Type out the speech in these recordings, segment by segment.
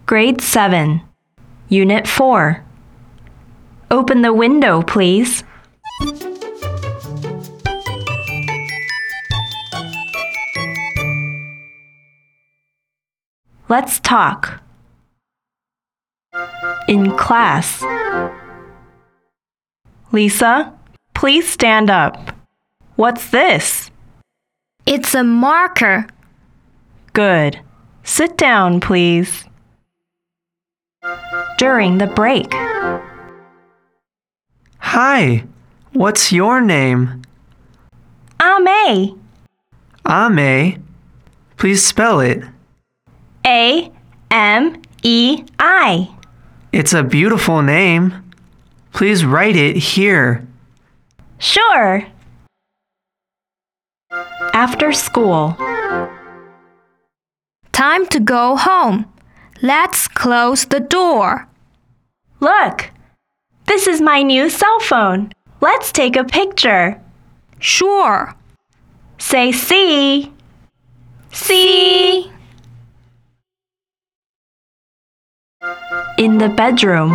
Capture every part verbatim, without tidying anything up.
Grade seven, Unit four. Open the window, please. Let's talk. In class. Lisa, please stand up. What's this? It's a marker. Good. Sit down, please. During the break. Hi, what's your name? Ame. Ame. Please spell it. A M E I. It's a beautiful name. Please write it here. Sure. After school. Time to go home. Let's close the door. Look, this is my new cell phone. Let's take a picture. Sure. Say see. See. In the bedroom.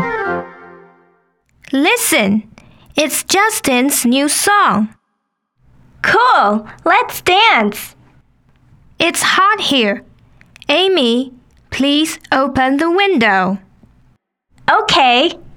Listen, it's Justin's new song. Cool, let's dance. It's hot here. Amy, please open the window. Okay.